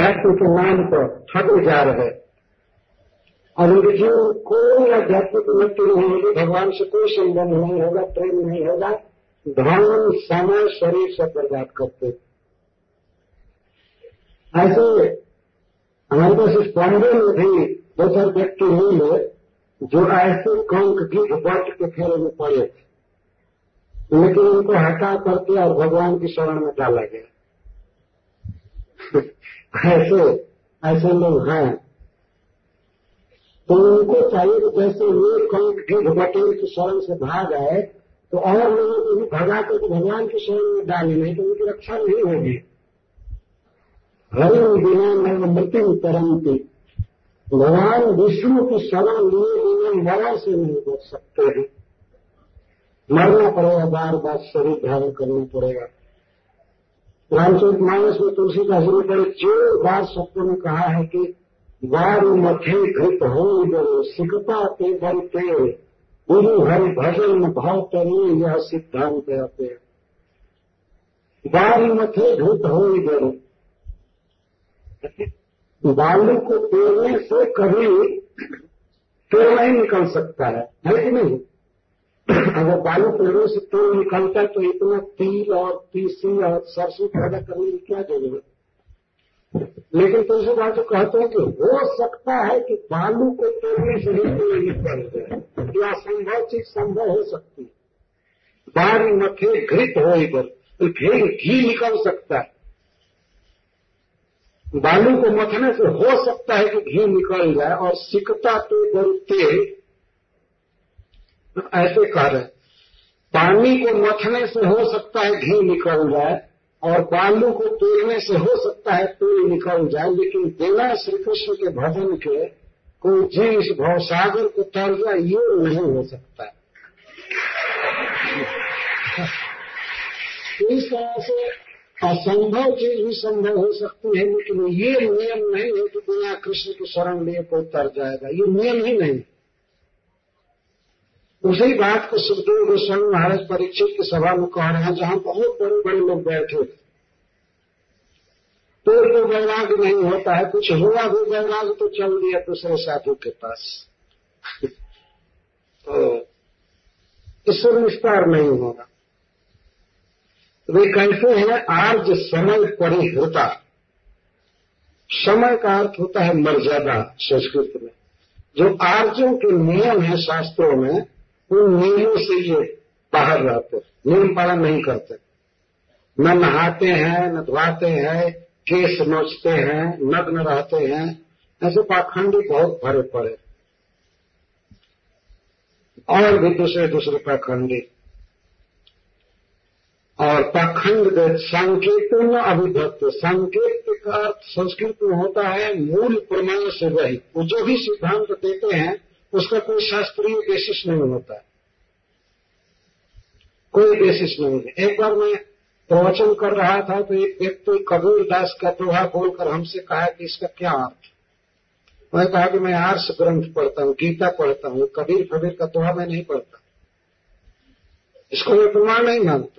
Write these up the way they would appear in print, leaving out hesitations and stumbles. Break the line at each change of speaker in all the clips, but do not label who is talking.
अध्यात्म के नाम पर ठगे जा रहे और उनके जीवन में कोई आध्यात्मिक उन्नति नहीं होगी, भगवान से कोई संबंध नहीं होगा, प्रेम नहीं होगा, धन समय शरीर से बर्बाद करते। ऐसे हमारे पास इस बॉम्बे में भी 2-4 व्यक्ति मिले जो ऐसे कंक की बट के फेरे में पड़े थे, लेकिन उनको हटा करके और भगवान की शरण में डाला गया। ऐसे लोग हैं। तो उनको चाहिए कि जैसे ये कंक की बटेर की शरण से भाग आए तो और लोगों को भी भगा कर भगवान की शरण में डाले, नहीं तो उनकी रक्षा नहीं होगी। हरि बिना नव मृत्यु परंती, भगवान विष्णु की शरण लिए बिना मरा से नहीं बच सकते हैं। मरना पड़ेगा, बार बार शरीर धारण करना पड़ेगा। रामचरितमानस में तुलसीदास जी ने बड़े जोरदार शब्दों में कहा है कि वारु मथे घृत हो सिकता ते बनते गुरु हरि भजन भाव तरी, यह सिद्धांत है। वारु मथे घृत हो गए, बालू को तोड़ने से कभी तोड़ नहीं निकल सकता है कि नहीं? अगर बालू पेड़ों से तोड़ निकलता है तो इतना तिल और तीसी और सरसों पैदा करने की क्या जरूरत? लेकिन तुलसीदास तो कहते हैं कि हो सकता है कि बालू को तोड़ने से ही तोड़ निकल जाए, या असंभव चीज संभव हो सकती है। बारी मथे घृत हो इधर तो घी निकल सकता है, बालू को मथने से हो सकता है कि घी निकल जाए। और सिकता तो डरते ऐसे कह रहे, पानी को मथने से हो सकता है घी निकल जाए और बालू को तोड़ने से हो सकता है तेल निकल जाए, लेकिन बिना श्री कृष्ण के भजन के कोई जीव इस भवसागर को तर जाए ये नहीं हो सकता। इस तरह से असंभव चीज भी संभव हो सकती है, लेकिन ये नियम नहीं है कि बिना कृष्ण की शरण लिए कोई तर जाएगा, ये नियम ही नहीं। उसी बात को सुखदेव गोस्वामी महाराज परीक्षित की सभा में कह रहे हैं, जहां बहुत बड़े बड़े लोग बैठे थे। तो जो वैराग नहीं होता है, कुछ हुआ भी वैराग तो चल दिया दूसरे साधु के पास। तो ईश्वर विस्तार नहीं होगा। वे कहते हैं आर्ज समय परिहृता। समय का अर्थ होता है मर्यादा संस्कृत में। जो आर्यों के नियम है शास्त्रों में, उन नियमों से ये बाहर रहते, नियम पालन नहीं करते। न नहाते हैं, न धुआते हैं, केस नोचते हैं, नग्न रहते हैं। ऐसे पाखंडी बहुत भरे पड़े और भी दूसरे पाखंडी। और पाखंड संकेतन अभिभक्त, संकेत का अर्थ संस्कृत में होता है मूल प्रमाण से वही। वो जो भी सिद्धांत देते हैं उसका कोई शास्त्रीय बेसिस नहीं होता, कोई बेसिस नहीं है। एक बार मैं प्रवचन कर रहा था तो एक व्यक्ति कबीर दास का दोहा बोलकर हमसे कहा कि इसका क्या अर्थ। मैं कहा कि मैं आर्ष ग्रंथ पढ़ता हूँ, गीता पढ़ता हूँ, कबीर का दोहा मैं नहीं पढ़ता, इसको मैं प्रमाण नहीं मानता।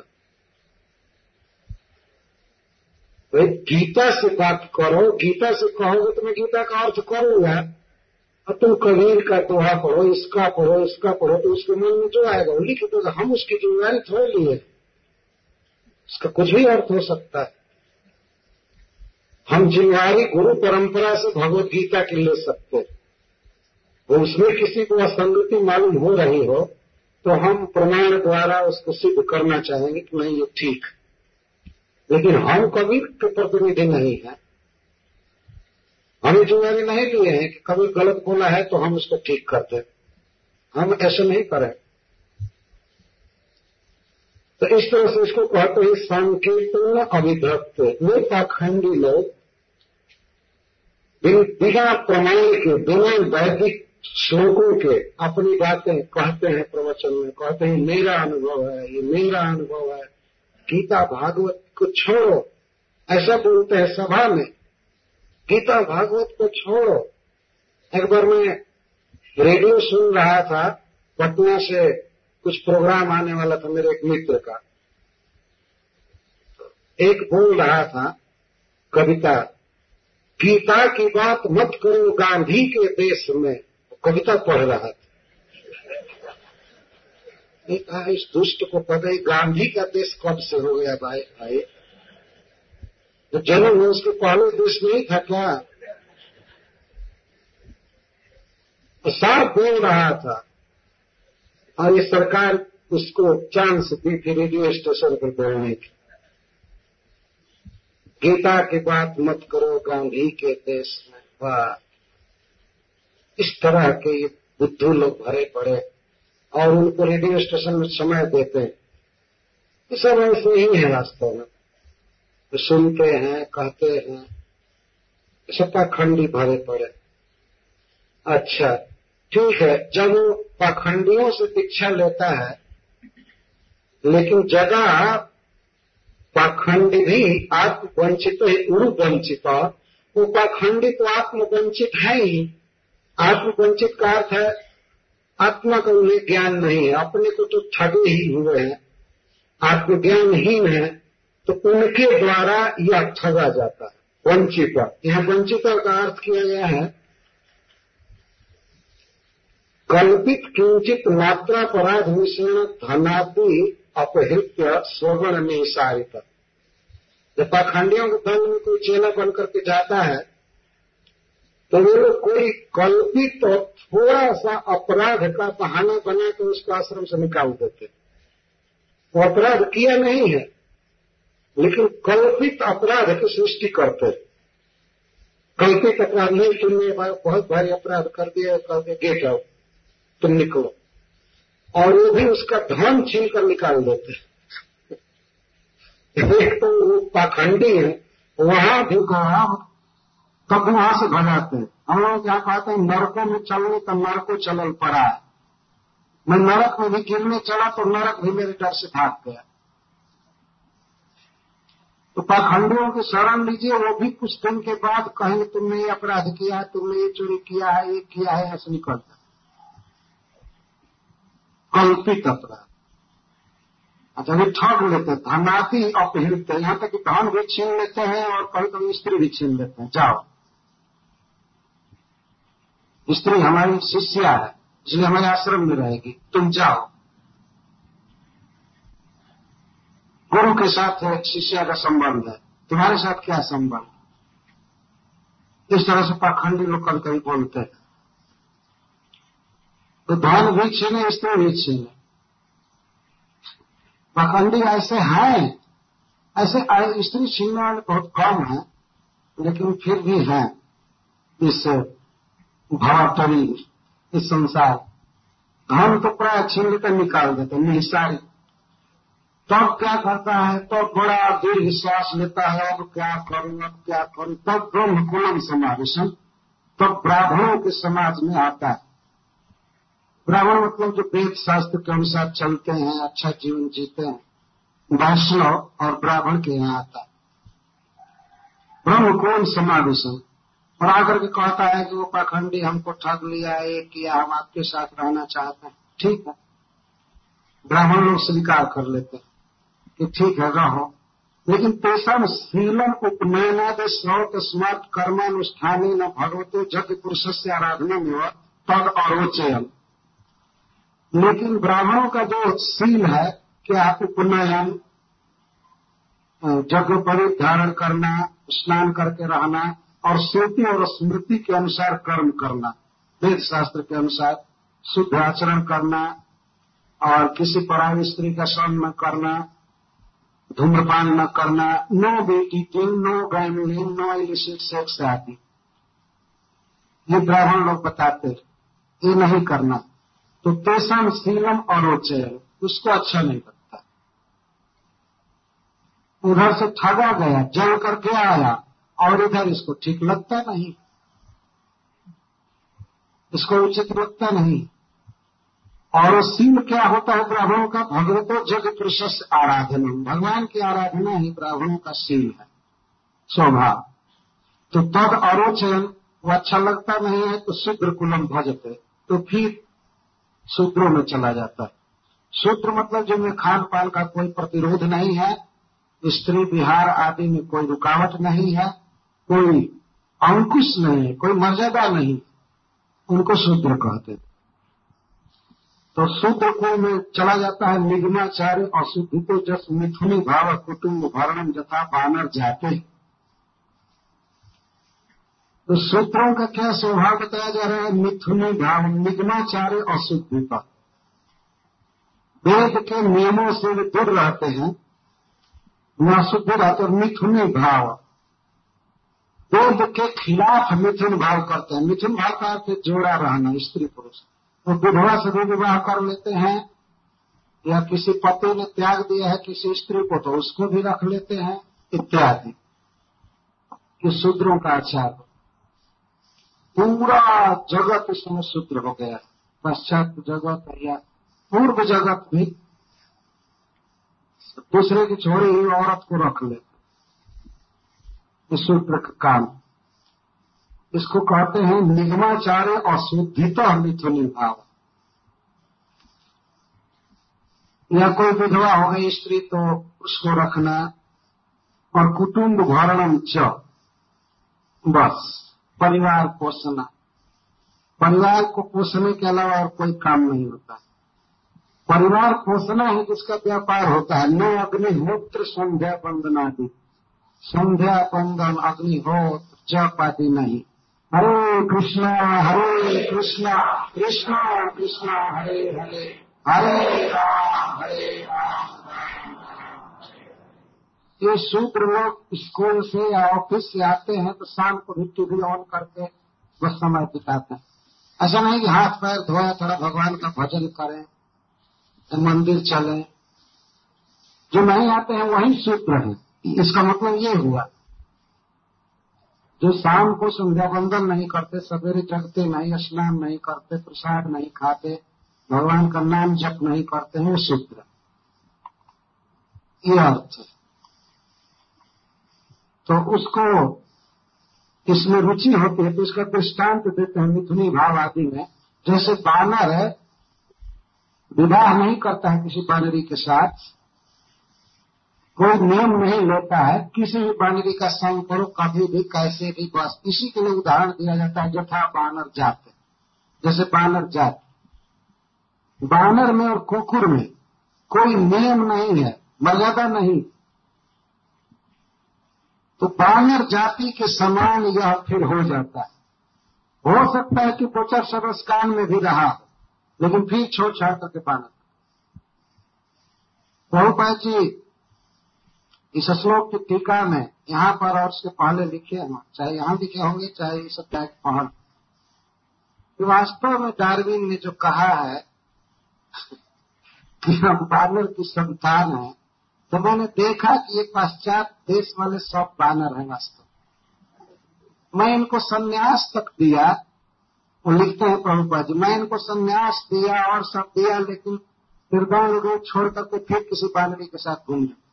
भाई गीता से बात करो, गीता से कहोगे तो मैं गीता का अर्थ करूंगा। अब तुम कबीर का दोहा पढ़ो, इसका पढ़ो, तो उसके मन में जो आएगा वो लिख दो। हम उसकी जिम्मेदारी थोड़े लिए, इसका कुछ भी अर्थ हो सकता है। हम जिम्मेदारी गुरु परंपरा से भगवत गीता की ले सकते हैं। वो उसमें किसी को असंगति मालूम हो रही हो तो हम प्रमाण द्वारा उसको सिद्ध करना चाहेंगे कि नहीं ये ठीक। लेकिन हम कबीर के प्रतिनिधि नहीं है, हमें जिम्मेदारी नहीं लिए हैं कि कबीर गलत बोला है तो हम उसको ठीक कर दें। हम ऐसे नहीं करें। तो इस तरह से इसको कहते हैं संकीर्तन अभिभक्त। ये पाखंडी लोग बिना प्रमाण के, बिना वैदिक श्लोकों के अपनी बातें कहते हैं प्रवचन में, कहते हैं मेरा अनुभव है, ये मेरा अनुभव है, गीता भागवत को छोड़ो, ऐसा बोलते हैं सभा में। गीता भागवत को छोड़ो। एक बार मैं रेडियो सुन रहा था, पटना से कुछ प्रोग्राम आने वाला था मेरे एक मित्र का। एक बोल रहा था कविता, गीता की बात मत करो गांधी के देश में, कविता पढ़ रहा था। इस दुष्ट को पता ही गांधी का देश कब से हो गया भाई। भाई तो जन्म में उसके पहले देश नहीं था क्या? तो साफ बोल रहा था और ये सरकार उसको चांस दी थी रेडियो स्टेशन पर बोलने की। गीता की बात मत करो गांधी के देश में। वाह, इस तरह के ये बुद्धू लोग भरे पड़े और उनको रेडियो स्टेशन में समय देते हैं। ये सब ऐसे ही है वास्तव में, तो सुनते हैं, कहते हैं, सब पाखंडी भरे पड़े। अच्छा ठीक है, जब वो पाखंडियों से दीक्षा लेता है, लेकिन जगह पाखंडी भी आत्मवंचित है, उरु वंचित। वो पाखंडी तो आत्मवंचित है ही। आत्मवंचित का अर्थ है आत्मा का उन्हें ज्ञान नहीं है, अपने को तो ठगे ही हुए हैं, आत्मज्ञानहीन है, तो उनके द्वारा यह ठगा जाता है। वंचित, यह वंचित का अर्थ किया गया है कल्पित किंचित मात्रापराध मिश्रण धनादि अपहृत्य स्वर्ण में सारित। जब पाखंडियों के धन में कोई चेला बन करके जाता है तो वो लोग कोई कल्पित और थोड़ा सा अपराध का बहाना बना के उसको आश्रम से निकाल देते। वो अपराध किया नहीं है, लेकिन कल्पित अपराध की सृष्टि करते। कल्पित अपराध नहीं, तुमने बहुत भारी अपराध कर दिया, कहते गेट आउट, तुम निकलो, और वो भी उसका धन छीन कर निकाल देते। एक तो वो पाखंडी है, वहां भी कहा तब वहां से भगाते हैं। हम लोग क्या कहते हैं, नरकों में चलने तो नरको चलल पड़ा है। मैं नरक में भी गिरने चला तो नरक भी मेरे डर से भाग गया। तो पाखंडियों की शरण लीजिए, वो भी कुछ दिन के बाद कहेंगे तुमने ये अपराध किया, तुमने ये चोरी किया है, ये किया है, ऐसे निकलता। कल्पित अपराध। अच्छा, वे ठग लेते, धनादि अपहृत, यहाँ तक कि धन भी छीन लेते हैं और कभी कभी स्त्री भी छीन लेते हैं। जाओ, स्त्री हमारी शिष्या है, इसलिए हमारे आश्रम में रहेगी, तुम जाओ। गुरु के साथ शिष्या का संबंध है, तुम्हारे साथ क्या संबंध? इस तरह से पाखंडी लोग कभी कभी बोलते हैं। तो धन भी छीने, स्त्री भी छीने। पाखंडी ऐसे हैं, ऐसे स्त्री छीनने वाले बहुत कम हैं, लेकिन फिर भी हैं इस भवाटरी, इस संसार। धन तो प्राय छीन लेकर निकाल देते, निहिसारी। तब क्या करता है, तो बड़ा दीर्घ श्वास लेता है, अब क्या करूं, अब क्या करूं। तब ब्रह्मकुलम समावेशन, तब ब्राह्मणों के समाज में आता है। ब्राह्मण मतलब जो वेद शास्त्र के अनुसार चलते हैं, अच्छा जीवन जीते हैं, वैष्णव और ब्राह्मण के यहाँ आता है ब्रह्मकुलम समावेशन। और आकर के कहता है कि वो पाखंडी हमको ठग लिया, ये किया, हम आपके साथ रहना चाहते हैं। ठीक है, ब्राह्मण लोग स्वीकार कर लेते हैं कि ठीक है रहो, लेकिन तेषां शीलम उपनयनाद श्रौत स्मार्ट कर्मानुष्ठाने न भगवतो जग पुरुषस्य आराधना में तद अरोचयन। लेकिन ब्राह्मणों का जो शील है, क्या उपनयन, जग परिध धारण करना, स्नान करके रहना और श्रुति और स्मृति के अनुसार कर्म करना, वेद शास्त्र के अनुसार शुद्ध आचरण करना और किसी पराई स्त्री का संग न करना, धूम्रपान न करना, no eating, no gambling, no illicit sex आदि, ये ब्राह्मण लोग बताते, ये नहीं करना। तो तेषां शीलम अरोचयन, उसको अच्छा नहीं लगता। उधर से ठगा गया, जल करके आया, और इधर इसको ठीक लगता नहीं, इसको उचित लगता नहीं। और शील क्या होता है ब्राह्मणों का, भगवतो जग पुरुषस्य आराधना, भगवान की आराधना ही ब्राह्मणों का शील है, स्वभाव। तो तद अरोचयन, वो अच्छा लगता नहीं है, तो शूद्र कुलम भजते, तो फिर शूद्रों में चला जाता है। शूद्र मतलब जिनमें खान पान का कोई प्रतिरोध नहीं है, स्त्री विहार आदि में कोई रुकावट नहीं है, कोई अंकुश नहीं, कोई मर्यादा नहीं, उनको शूद्र कहते थे। तो शूद्र को में चला जाता है निगमाचार्य अशुद्धितो जस मिथुनी भाव कुटुंब भरणम जथा बानर जाते। तो शूद्रों का क्या स्वभाव बताया जा रहा है? मिथुनी भाव, निगमाचार्य अशुद्धिता, वेद के नियमों से वे दूर रहते हैं, अशुद्ध रहते और मिथुनी भाव, वेद के खिलाफ मिथुन भाव करते हैं। मिथुन भाव का अर्थ जोड़ा रहना, स्त्री पुरुष। तो विधवा से भी विवाह कर लेते हैं, या किसी पति ने त्याग दिया है किसी स्त्री को तो उसको भी रख लेते हैं इत्यादि। ये शूद्रों का आचार। पूरा जगत इसमें शूद्र हो गया, पश्चात जगत या पूर्व जगत भी दूसरे की छोड़ी हुई औरत को रख लेते। शूद्र का काम, इसको कहते हैं निगमाचार्य अशुद्धिता मिथुनी भाव। या कोई विधवा हो गई स्त्री तो उसको रखना, और कुटुंब भरणम च, बस परिवार पोषना। परिवार को पोषने के अलावा और कोई काम नहीं होता। परिवार पोषना ही जिसका व्यापार होता है। न अग्निहोत्र संध्या बंदनादि, संध्या बंदन अग्निहोत्र जप आदि नहीं। हरे कृष्णा कृष्णा कृष्णा हरे हरे, हरे राम ये शूद्र लोग स्कूल से या ऑफिस से आते हैं तो शाम को भी टीवी ऑन करके बस समय बिताते हैं। ऐसा नहीं कि हाथ पैर धोया, थोड़ा भगवान का भजन करें, मंदिर चलें। जो नहीं आते हैं वही शूद्र हैं। इसका मतलब ये हुआ, जो शाम को संध्या बंदन नहीं करते, सवेरे जगते नहीं, स्नान नहीं करते, प्रसाद नहीं खाते, भगवान का नाम जप नहीं करते हैं, शूद्र। ये अर्थ है। तो उसको इसमें रुचि होती है तो इसका दृष्टांत देते हैं मिथुनी भाव आदि में। जैसे बानर है, विवाह नहीं करता है किसी बानरी के साथ, कोई नियम नहीं लेता है, किसी भी बानरी का संग करो कभी भी कैसे भी, बस इसी के लिए उदाहरण दिया जाता है जथा बानर जात। जैसे बानर जात, बानर में और कुकुर में कोई नियम नहीं है, मर्यादा नहीं, तो बानर जाति के समान यह फिर हो जाता है। हो सकता है कि 50 वर्ष कान में भी रहा, लेकिन फिर छोड़ छाड़ करके बानर। प्रभुपाद जी इस श्लोक की टीका में यहाँ पर और उसके पहले लिखे हैं, चाहे यहाँ लिखे होंगे चाहे इस अध्याय के पहले, कि वास्तव में डार्विन ने जो कहा है कि हम बानर की संतान हैं, तो मैंने देखा कि ये पाश्चात्य देश वाले सब बानर हैं वास्तव। मैं इनको संन्यास तक दिया, वो लिखते हैं प्रभुपाद जी, मैं इनको संन्यास दिया और सब दिया, लेकिन निर्दान रूप छोड़ करके फिर किसी बानरी के साथ घूम गए।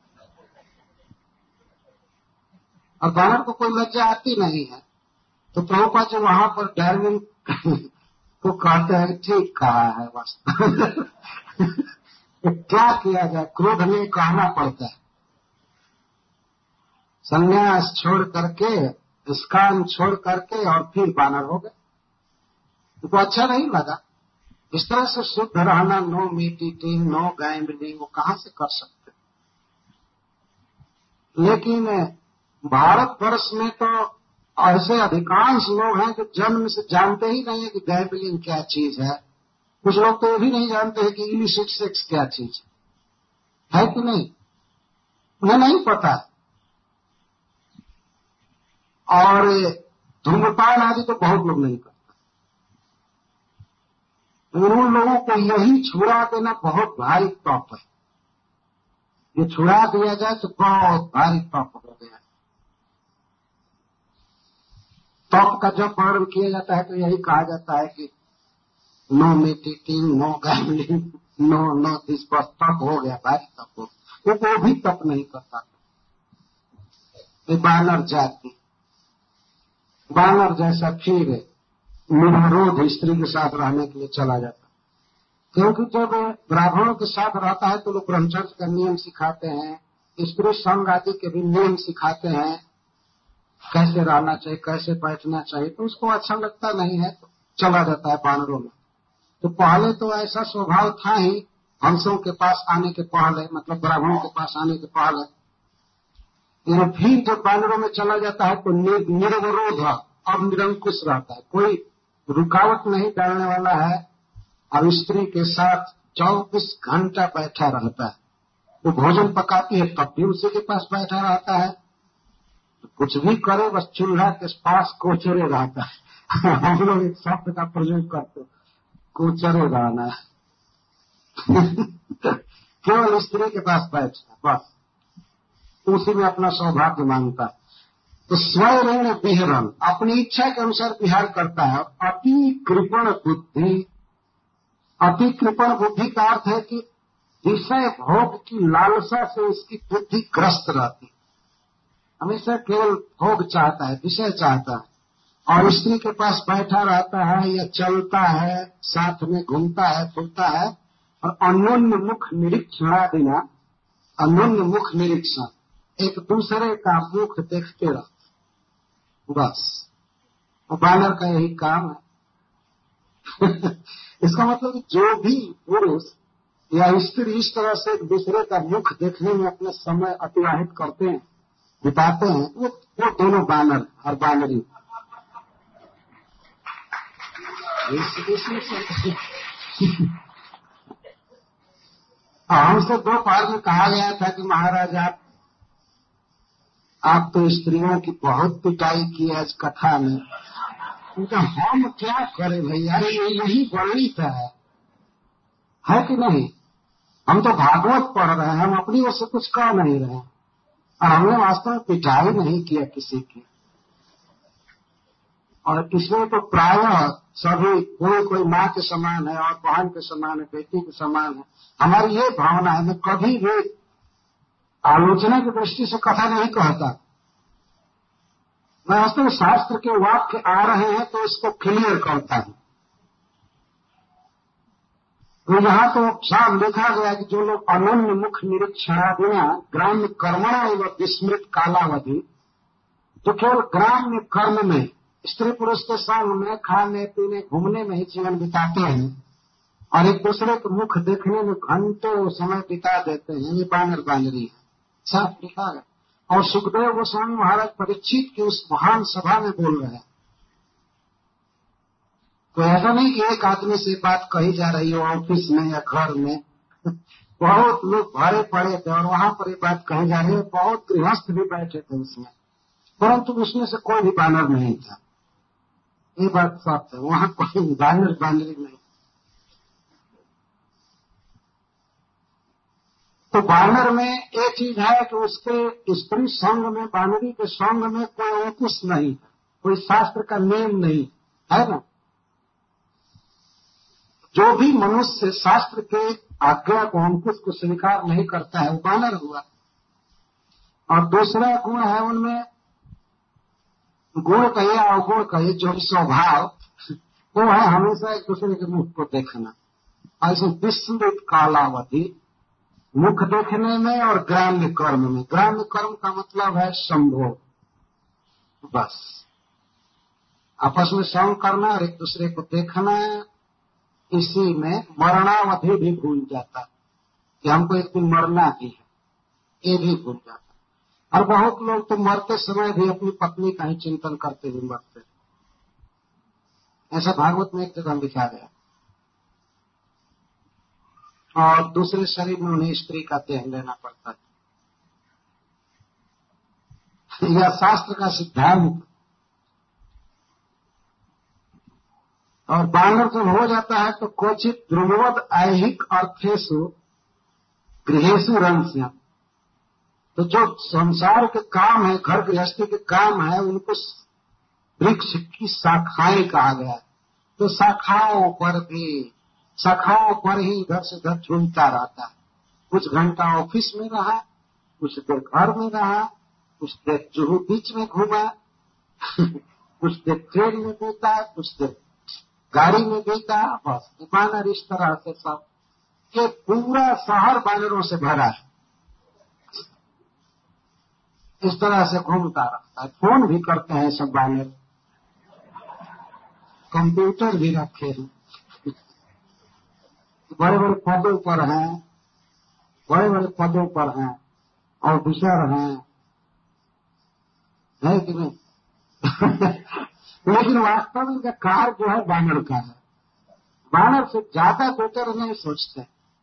और बानर को कोई लज्जा आती नहीं है। तो प्रभुपाद जी वहां पर डार्विन को कहते हैं ठीक कहा है वास्तव। क्या किया जाए, क्रोध में कहना पड़ता है। संन्यास छोड़ करके, स्कान छोड़ करके और फिर बानर हो गए। तो अच्छा नहीं लगा। इस तरह से शुद्ध रहना, no meat eating, no gambling, वो कहां से कर सकते। लेकिन भारतवर्ष में तो ऐसे अधिकांश लोग हैं जो जन्म से जानते ही नहीं है कि गैम्बलिंग क्या चीज है। कुछ लोग तो ये भी नहीं जानते हैं कि इलिसिट सेक्स क्या चीज है कि नहीं, उन्हें नहीं पता। और धूम्रपान आदि तो बहुत लोग नहीं करते। उन लोगों को यही छुड़ा देना बहुत भारी पाप है। ये छुड़ा दिया जाए तो बहुत भारी पाप हो गया। तप का जब वर्णन किया जाता है तो यही कहा जाता है कि no meeting, no gambling, no this, बस तप हो गया, भारी तप हो। वो भी तप नहीं करता। बानर जाति, बानर जैसा फिर निर्विरोध स्त्री के साथ रहने के लिए चला जाता। क्योंकि जब ब्राह्मणों के साथ रहता है तो लोग ब्रह्मचर्य का नियम सिखाते हैं, स्त्री संग आदि के भी नियम सिखाते हैं, कैसे रहना चाहिए, कैसे बैठना चाहिए, तो उसको अच्छा लगता नहीं है तो चला जाता है बानरों में। तो पहले तो ऐसा स्वभाव था ही हंसों के पास आने के पहले, मतलब ब्राह्मणों के पास आने के पहले। लेकिन फिर जब बानरों में चला जाता है तो निर्विरोध और निरंकुश रहता है, कोई रुकावट नहीं डालने वाला है, और स्त्री के साथ 24 घंटा बैठा रहता है। वो भोजन पकाती है तब भी उसी के पास बैठा रहता है, कुछ भी करे बस चूल्हा के पास कोचरे रहता है। हम लोग एक शब्द का प्रयोग करते, कोचरे रहना है। केवल स्त्री के पास बैठना, बस उसी में अपना सौभाग्य मांगता है। तो स्वयं विहरण, अपनी इच्छा के अनुसार विहार करता है। अति कृपण बुद्धि, अति कृपण बुद्धि का अर्थ है कि विषय भोग की लालसा से उसकी बुद्धि ग्रस्त रहती, हमेशा केवल भोग चाहता है, विषय चाहता है, और स्त्री के पास बैठा रहता है या चलता है, साथ में घूमता है, फिरता है, और अन्योन्य मुख निरीक्षण बिना, अन्योन्य मुख निरीक्षण, एक दूसरे का मुख देखते रहते, बस बानर का यही काम है। इसका मतलब जो भी पुरुष या स्त्री इस तरह से एक दूसरे का मुख देखने में अपना समय अतिवाहित करते हैं, बिताते हैं, वो दोनों बानर और बानरी। हमसे दोपहर में कहा गया था कि महाराज आप तो स्त्रियों की बहुत पिटाई की आज कथा में। उनका हम क्या करें भैया, यही गणित है कि नहीं? हम तो भागवत पढ़ रहे हैं, हम अपनी ओर से कुछ कह नहीं रहे हैं, और हमने वास्तव में पिटाई नहीं किया किसी की। और इसमें तो प्रायः सभी कोई माँ के समान है और बहन के समान है, बेटी के समान है। हमारी ये भावना है, मैं कभी भी आलोचना की दृष्टि से कथा नहीं कहता, मैं वास्तव में शास्त्र के वाक्य आ रहे हैं तो इसको क्लियर करता हूं। तो यहाँ तो साफ लिखा गया कि जो लोग अनन्य मुख निरीक्षणादिना ग्राम्य कर्मणा एवं विस्मृत कालावधि, जो केवल ग्राम्य कर्म में स्त्री पुरुष के संग में खाने पीने घूमने में ही जीवन बिताते हैं और एक दूसरे के मुख देखने में घंटों समय बिता देते हैं, ये बानर बानरी है, साफ लिखा है। और सुखदेव गोस्वामी महाराज परीक्षित की उस महान सभा में बोल रहे हैं। तो ऐसा नहीं कि एक आदमी से बात कही जा रही हो ऑफिस में या घर में, बहुत लोग भरे पड़े थे और वहां पर ये बात कही जा रही है, बहुत गृहस्थ भी बैठे थे उसमें, परंतु उसमें से कोई भी बानर नहीं था। ये बात साफ है, वहां कोई बानर बानरी नहीं। तो बानर में एक चीज है कि उसके स्त्री संग में, बानरी के संग में कोई अंकुश नहीं, कोई शास्त्र का नियम नहीं है ना। जो भी मनुष्य शास्त्र के आज्ञा को, अंकुश को स्वीकार नहीं करता है वो बानर हुआ। और दूसरा गुण है उनमें, गुण कहिए अवगुण कहिए, जो स्वभाव वो है हमेशा एक दूसरे के मुख को देखना। ऐसे विस्मृत कालावधि, मुख देखने में और ग्राम्य कर्म में। ग्राम्य कर्म का मतलब है संभोग, बस आपस में संग करना और एक दूसरे को देखना। इसी में मरणावधि भी भूल जाता कि हमको एक दिन मरना भी है, ये भी भूल जाता। और बहुत लोग तो मरते समय भी अपनी पत्नी का ही चिंतन करते हुए मरते, ऐसा भागवत में एक जगह लिखा गया। और दूसरे शरीर में उन्हें स्त्री का देह लेना पड़ता है, यह शास्त्र का सिद्धांत। और बानर जब हो जाता है तो क्वचित ध्रुववद ऐहिक अर्थेषु गृहेषु रंस्या, तो जो संसार के काम है, घर गृहस्थी के काम है, उनको वृक्ष की शाखाएं कहा गया है। तो शाखाओं पर ही इधर से उधर झूमता रहता है। कुछ घंटा ऑफिस में रहा, कुछ देर घर में रहा, कुछ देर जुहू बीच में घूमा, कुछ देर ट्रेन में बीता, कुछ देर गाड़ी में बीता, बस बानर इस तरह से सब। ये पूरा शहर बानरों से भरा है। इस तरह से घूमता रहता है। फोन भी करते हैं सब बानर, कंप्यूटर भी रखे हैं, बड़े बड़े पदों पर हैं, बड़े बड़े पदों पर हैं, ऑफिसर हैं, है कि नहीं? लेकिन वास्तव में इनका कार्य जो है बानर का है। बानर से ज्यादा बेटर नहीं सोचते।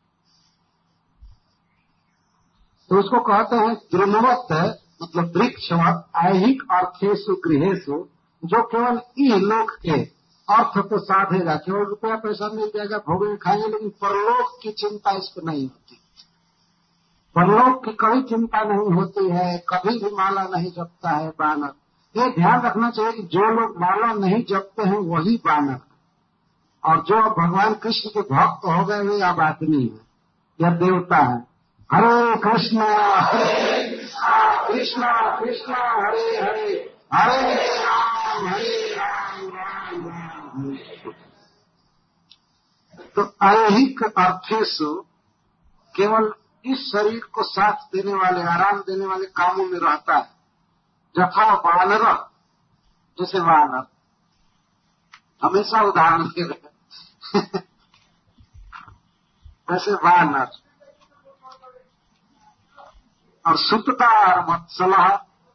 तो उसको कहते हैं द्रुमवत, मतलब वृक्षवत, ऐहिक अर्थेषु गृहेषु, जो केवल इहलोक के अर्थ को साधेगा, केवल रुपया पैसा मिल जाएगा, भोगेंगे खाएंगे, लेकिन परलोक की चिंता इसको नहीं होती। परलोक की कोई चिंता नहीं होती है, कभी भी माला नहीं जपता है बानर। ये ध्यान रखना चाहिए कि जो लोग माला नहीं जपते हैं वही बानर, और जो भगवान कृष्ण के भक्त हो गए वे अब आदमी है या देवता है। हरे कृष्णा कृष्णा कृष्णा हरे हरे, हरे राम राम राम। तो ऐहिक अर्थेषु, केवल इस शरीर को साथ देने वाले, आराम देने वाले कामों में रहता है। जथा वानर, जैसे वानर, हमेशा उदाहरण दे रहे वैसे वानर। और सुतता और वत्सला,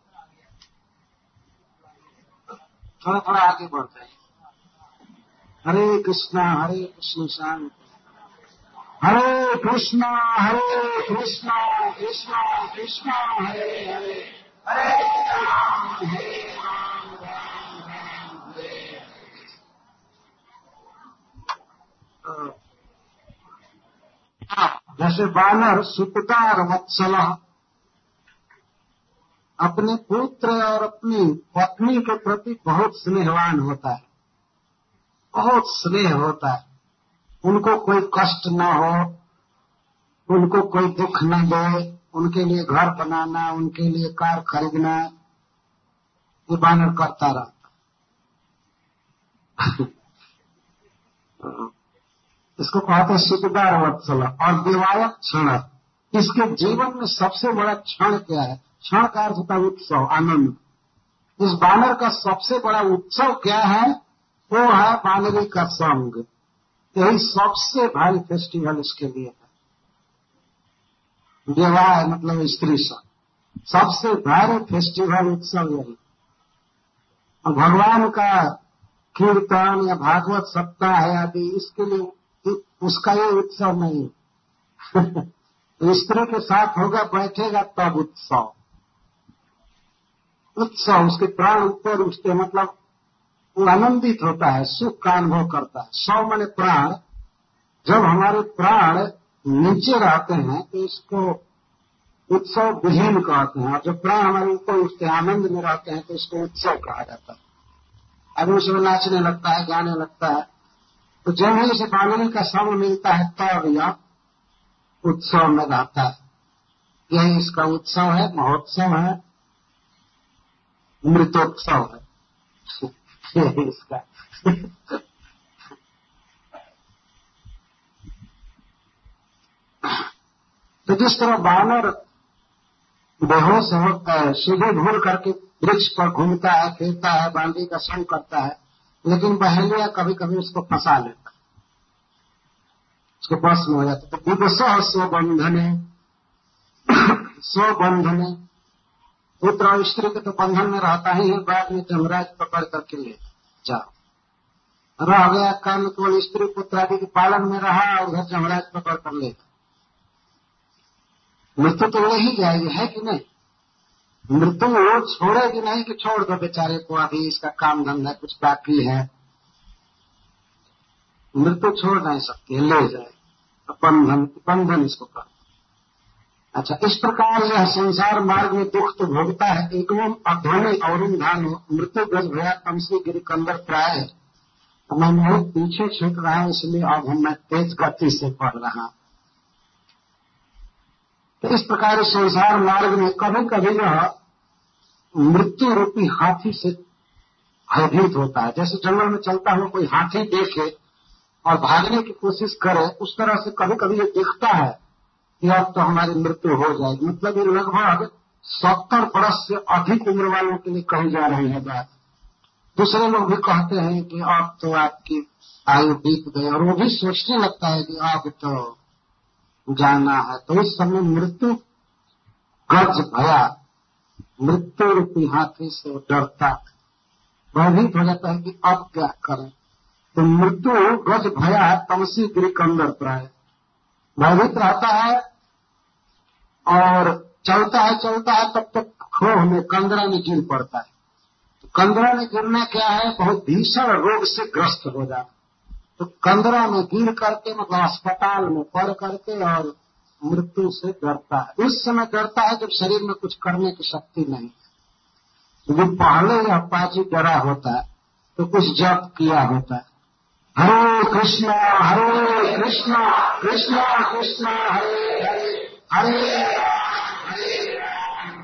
थोड़ा थोड़ा आगे बढ़ते हैं। हरे कृष्ण शांत, हरे कृष्णा कृष्णा कृष्णा हरे हरे, हरे राम राम राम हरे। जैसे बानर सुतता और वत्सला, अपने पुत्र और अपनी पत्नी के प्रति बहुत स्नेहवान होता है, बहुत स्नेह होता है। उनको कोई कष्ट न हो, उनको कोई दुख न दे, उनके लिए घर बनाना, उनके लिए कार खरीदना, ये बानर करता रहता। इसको कहते हैं सुतदार वत्सला। और देवायत क्षण, इसके जीवन में सबसे बड़ा क्षण क्या है? क्षण का अर्थ होता है उत्सव, आनंद। इस बानर का सबसे बड़ा उत्सव क्या है? वो है बानरी का संग। यही सबसे भारी फेस्टिवल इसके लिए है। विवाह मतलब स्त्री सबसे भारी फेस्टिवल, उत्सव यही। और भगवान का कीर्तन या भागवत सप्ताह है आदि, इसके लिए उसका ये उत्सव नहीं। स्त्री के साथ होगा, बैठेगा तब उत्सव। उत्सव, उसके प्राण ऊपर उठते, मतलब वो आनंदित होता है, सुख का अनुभव करता है। सौ माने प्राण। जब हमारे प्राण नीचे रहते हैं तो इसको उत्सव विहीन कहते हैं, और जब प्राण हमारे ऊपर उठते हैं, आनंद में रहते हैं, तो इसको उत्सव कहा जाता है। अभी उसमें नाचने लगता है, गाने लगता है। तो जब ही इसे बानरी का संग मिलता है तब यह उत्सव में रहता है। यही इसका उत्सव है, महोत्सव है, मृतोत्सव है। यही इसका। तो जिस तरह बानर बेहोश होता है, सीधे घूर करके वृक्ष पर घूमता है, फिरता है, बांदी का संग करता है, लेकिन बहेलिया कभी कभी उसको फंसा लेता, उसके बस में हो जाता। तो विवशः स्वबंधने, स्वबंधने, पुत्र और स्त्री के तो बंधन में रहता ही है, बाद में जमराज पकड़ करके ले जाओ। रह गया काम, केवल स्त्री पुत्र आदि के पालन में रहा, और उधर जमराज पकड़ कर ले। मृत्यु तो ले ही जाएगी, है कि नहीं? मृत्यु वो छोड़ेगी नहीं कि छोड़ दो बेचारे को, अभी इसका काम धंधा कुछ बाकी है। मृत्यु छोड़ नहीं सकती है, ले जाए। बंधन इसको कर। अच्छा, इस प्रकार यह संसार मार्ग में दुख तो भोगता है। एकदम अध्वनि और धानो मृत्यु गज भया तमसी गिरी कंदर प्राय। मैं बहुत पीछे छूट रहा हूं, इसलिए अब मैं तेज गति से पढ़ रहा हूं। तो इस प्रकार संसार मार्ग में कभी कभी यह मृत्यु रूपी हाथी से भयभीत होता है। जैसे जंगल में चलता हुआ कोई हाथी देखे और भागने की कोशिश करे, उस तरह से कभी कभी ये दिखता है कि अब तो हमारी मृत्यु हो जाएगी। मतलब ये लगभग 70 वर्ष से अधिक उम्र वालों के लिए कही जा रही है बात। दूसरे लोग भी कहते हैं कि अब तो आपकी आयु बीत गई, और वो भी सोचने लगता है कि अब तो जाना है। तो इस समय मृत्यु गज भया, मृत्यु रूपी हाथी से डरता, भयभीत हो जाता है कि अब क्या करें। तो मृत्यु गज भया तमसी गिरी कंदर प्राय, भयभीत रहता है और चलता है तब तक खोह में कंदरा में गिर पड़ता है। तो कंदरा में गिरना क्या है, बहुत भीषण रोग से ग्रस्त हो जाता। तो कंदरा में गिर करके मतलब अस्पताल में पड़ करके और मृत्यु से डरता है। उस समय डरता है जब शरीर में कुछ करने की शक्ति नहीं है। जो पहले यह पाजी डरा होता है तो कुछ जप किया होता है, हरे कृष्णा कृष्णा कृष्णा हरे हरे हरे राम।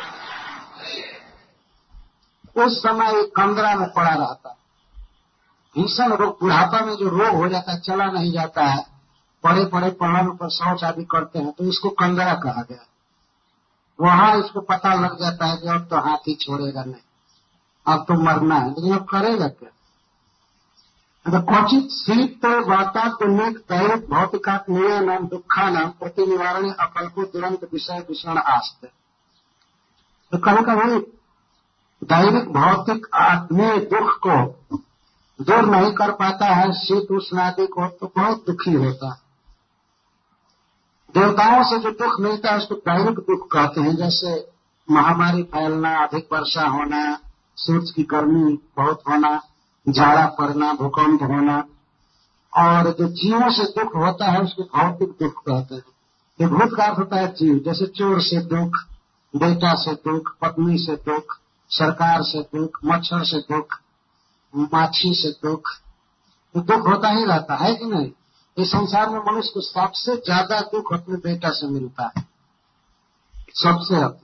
उस समय एक कंदरा में पड़ा रहता है। भीषण रोग, बुढ़ापा में जो रोग हो जाता है, चला नहीं जाता है, बड़े बड़े पहाड़ों पर शौच आदि करते हैं, तो इसको कंदरा कहा गया। वहां इसको पता लग जाता है कि अब तो हाथी छोड़ेगा नहीं, अब तो मरना है, लेकिन अब करेगा क्या। क्वचित शीत वातात्मिक दैविक भौतिकात्मीय नाम दुखा नाम प्रति निवारण अकल्पो दुरंत विषय विषण आस्ते। तो कभी कभी दैविक भौतिक आत्मीय दुख को दूर नहीं कर पाता है, शीत उष्ण आदि को, तो बहुत दुखी होता है। देवताओं से जो दुख मिलता है उसको दैविक दुख कहते हैं, जैसे महामारी फैलना, अधिक वर्षा होना, सूरज की गर्मी बहुत होना, झाड़ा पड़ना, भूकंप होना। और जो जीवों से दुख होता है उसको भौतिक दुख कहते हैं। ये भूत का अर्थ होता है जीव, जैसे चोर से दुख, बेटा से दुख, पत्नी से दुख, सरकार से दुख, मच्छर से दुख, माछी से दुख, तो दुख होता ही रहता है कि नहीं। इस संसार में मनुष्य को सबसे ज्यादा दुख अपने बेटा से मिलता है, सबसे अधिक।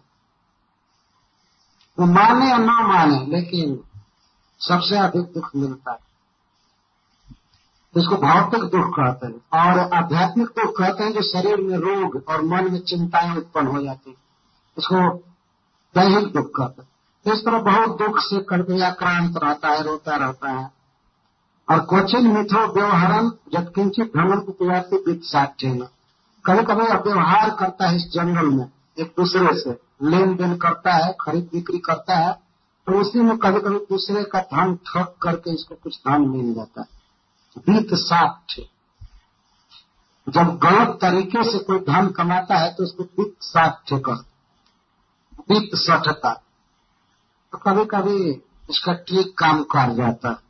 वो माने या ना माने, लेकिन सबसे अधिक दुख मिलता है। इसको भौतिक दुख कहते हैं। और आध्यात्मिक दुख कहते हैं जो शरीर में रोग और मन में चिंताएं उत्पन्न हो जाती, इसको दैहिक दुख कहते हैं। इस तरह बहुत दुख से करके आक्रांत रहता है, रोता रहता है। और क्वचिन मिथो व्यवहारन जत्किंचित भ्रमण उपयाति वित्त साक्ष्य, कभी कभी व्यवहार करता है इस जंगल में, एक दूसरे से लेन देन करता है, खरीद बिक्री करता है, तो उसी में कभी कभी दूसरे का धन ठग करके इसको कुछ धन मिल जाता है। वित्त साक्ष्य, जब गलत तरीके से कोई धन कमाता है तो उसको वित्त साक्ष्य कहते, वित्त सठता। तो कभी कभी इसका ठीक काम कर जाता है,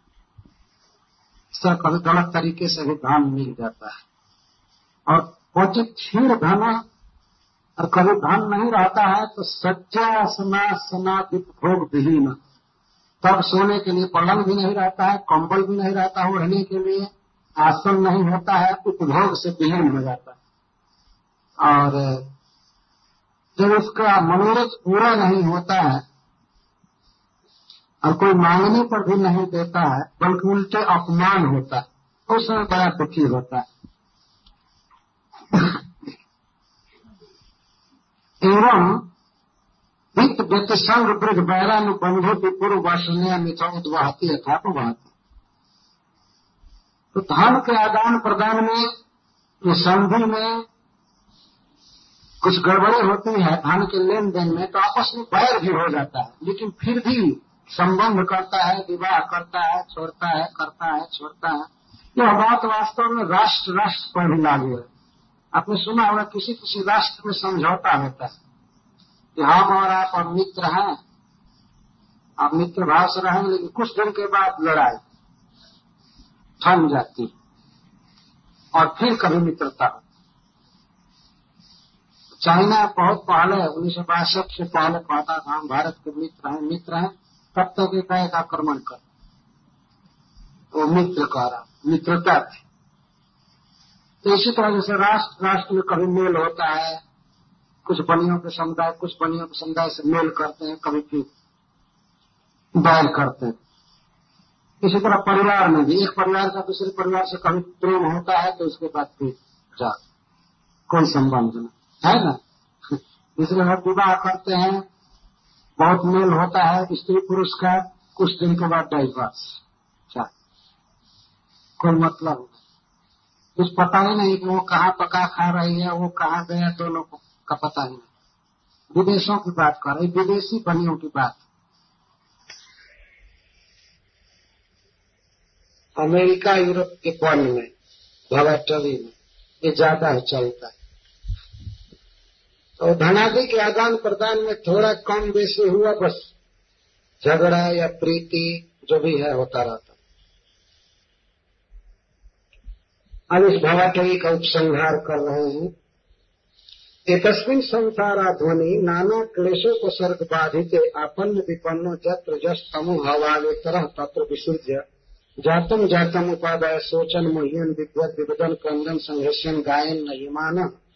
सर कभी गलत तरीके से भी धन मिल जाता है। और क्वचित क्षीण धन, और कभी धन नहीं रहता है तो सच्चा सना विभोग विहीन, तब सोने के लिए पलंग भी नहीं रहता है, कंबल भी नहीं रहता है, ओढ़ने के लिए आसन नहीं होता है, उपभोग से विहीन हो जाता है। और जब उसका मनोरथ पूरा नहीं होता है और कोई मांगने पर भी नहीं देता है, बल्कि उल्टे अपमान होता है, उस समय बड़ा दुखी होता है। एवं वित्त व्यतिसंग वृद्ध बैरानुबंधो पूर्व वासन्या मिथो उद्वाहती अथाप वहाती। तो धन के आदान प्रदान में, ये संधि में कुछ गड़बड़ी होती है, धन के लेन देन में, तो आपस में बैर भी हो जाता है, लेकिन फिर भी संबंध करता है, विवाह करता है, छोड़ता है, करता है, छोड़ता है। यह बात वास्तव में राष्ट्र राष्ट्र पर भी लागू है। आपने सुना होगा किसी किसी राष्ट्र में समझौता होता है कि हम और आप अब मित्र हैं, आप मित्र भाव से रहेंगे, लेकिन कुछ दिन के बाद लड़ाई थम जाती और फिर कभी मित्रता होती। चाइना बहुत पहले 1962 से पहले कहता था हम भारत के मित्र हैं, तब तक एक आक्रमण कर, वो मित्र कह रहा, मित्रता थी। तो इसी तरह जैसे राष्ट्र राष्ट्र में कभी मेल होता है, कुछ बनियों के समुदाय कुछ बनियों के समुदाय से मेल करते हैं, कभी फिर बैर करते हैं। इसी तरह परिवार में भी एक परिवार का दूसरे परिवार से कभी प्रेम होता है तो उसके बाद फिर जा कोई संबंध नहीं है ना। इसलिए हम विवाह करते हैं, बहुत मेल होता है स्त्री पुरुष का, कुछ दिन के बाद डाइवर्स। क्या कोई मतलब नहीं, कुछ पता ही नहीं कि वो कहाँ पका खा रही है, वो कहाँ गया, दोनों का पता ही नहीं। विदेशों की बात कर रही, विदेशी बनियों की बात। अमेरिका यूरोप के वन में, भवाटरी में ये ज्यादा चलता है। तो धनादि के आदान प्रदान में थोड़ा कम बेसी हुआ, बस झगड़ा या प्रीति जो भी है होता रहता। अब इस भवाटरी का उपसंहार कर रहे हैं। एकस्मिन् संसाराध्वनि नाना क्लेशोपसर्ग बाधिते आपन्न विपन्नो जत्र जस तमो हवावे तरह तत्र विसृज्य जातम जातम उपादाय सोचन मोह्यन विद्वत विवदन क्रंदन संघर्षण गायन नहिमान